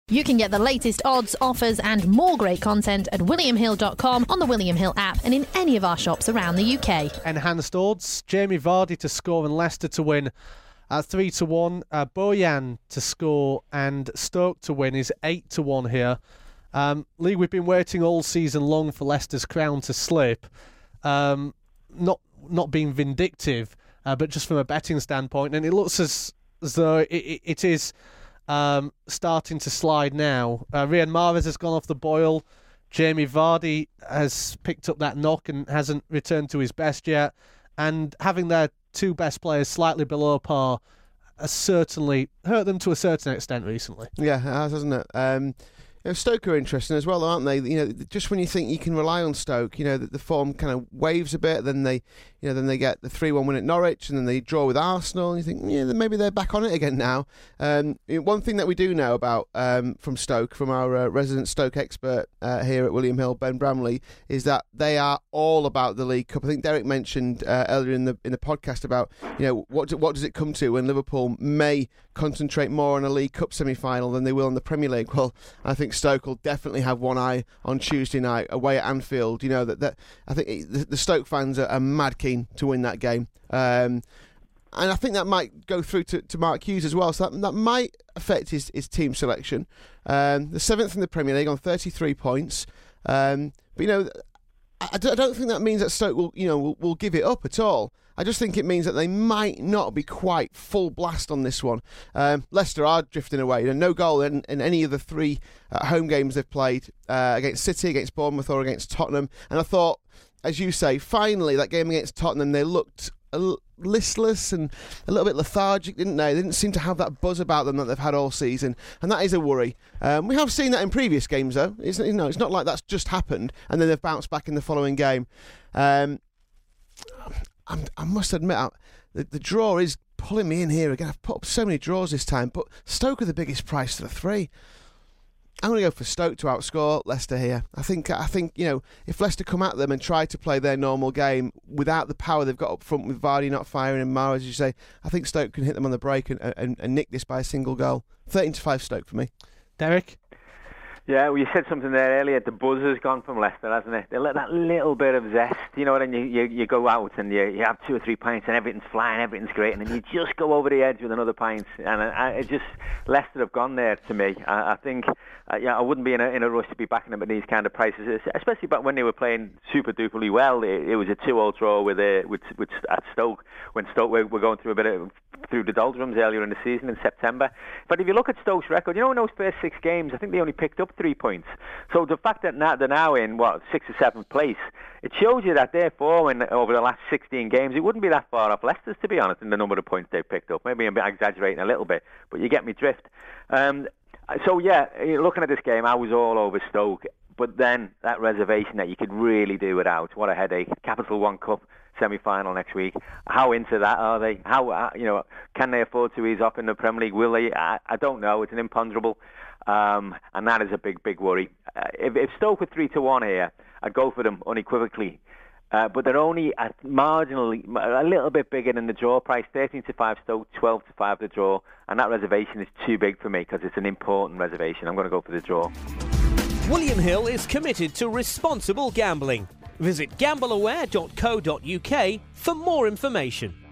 You can get the latest odds, offers and more great content at williamhill.com, on the William Hill app and in any of our shops around the UK. Enhanced odds, Jamie Vardy to score and Leicester to win at 3-1. Bojan to score and Stoke to win is 8-1 here. Lee, we've been waiting all season long for Leicester's crown to slip. Not being vindictive, but just from a betting standpoint, and it looks as though it is starting to slide now. Riyad Mahrez has gone off the boil. Jamie Vardy has picked up that knock and hasn't returned to his best yet. And having their two best players slightly below par has certainly hurt them to a certain extent recently. Yeah, it has, hasn't it? Stoke are interesting as well, aren't they? Just when you think you can rely on Stoke, the form kind of waves a bit. Then they get the 3-1 win at Norwich, and then they draw with Arsenal. And you think, maybe they're back on it again now. One thing that we do know about from Stoke, from our resident Stoke expert here at William Hill, Ben Bramley, is that they are all about the League Cup. I think Derek mentioned earlier in the podcast about what does it come to when Liverpool may concentrate more on a League Cup semi-final than they will on the Premier League. Well, I think Stoke will definitely have one eye on Tuesday night away at Anfield. That I think the Stoke fans are mad keen to win that game, and I think that might go through to Mark Hughes as well. So that might affect his team selection. The 7th in the Premier League on 33 points, but I don't think that means that Stoke will give it up at all. I just think it means that they might not be quite full blast on this one. Leicester are drifting away. No goal in any of the 3 home games they've played against City, against Bournemouth or against Tottenham. And I thought, as you say, finally that game against Tottenham, they looked listless and a little bit lethargic, didn't they? They didn't seem to have that buzz about them that they've had all season, and that is a worry. We have seen that in previous games, though. It's not like that's just happened and then they've bounced back in the following game. I must admit, the draw is pulling me in here again. I've put up so many draws this time, but Stoke are the biggest price to the 3. I'm going to go for Stoke to outscore Leicester here. I think if Leicester come at them and try to play their normal game without the power they've got up front with Vardy not firing and Mahrez, as you say, I think Stoke can hit them on the break and nick this by a single goal. 13-5 Stoke for me. Derek? Yeah, well, you said something there earlier. The buzz has gone from Leicester, hasn't it? They let that little bit of zest, and you go out and you have 2 or 3 pints and everything's flying, everything's great, and then you just go over the edge with another pint. And Leicester have gone there to me. I think, I wouldn't be in a rush to be backing them at these kind of prices, especially back when they were playing super duperly well. It was a 2-2 draw at Stoke when Stoke were going through the doldrums earlier in the season in September. But if you look at Stoke's record, in those first 6 games, I think they only picked up 3 points. So the fact that they're now in 6th or 7th place, it shows you that their form over the last 16 games, it wouldn't be that far off Leicester's, to be honest, in the number of points they've picked up. Maybe I'm exaggerating a little bit, but you get me drift. Looking at this game, I was all over Stoke, but then that reservation that you could really do without. What a headache. Capital One Cup semi-final next week. How into that are they? How can they afford to ease off in the Premier League? Will they? I don't know. It's an imponderable. And that is a big worry. If Stoke were 3-1 here, I'd go for them unequivocally. But they're only a little bit bigger than the draw price. 13-5 Stoke, 12-5 the draw, and that reservation is too big for me because it's an important reservation. I'm going to go for the draw. William Hill is committed to responsible gambling. Visit gambleaware.co.uk for more information.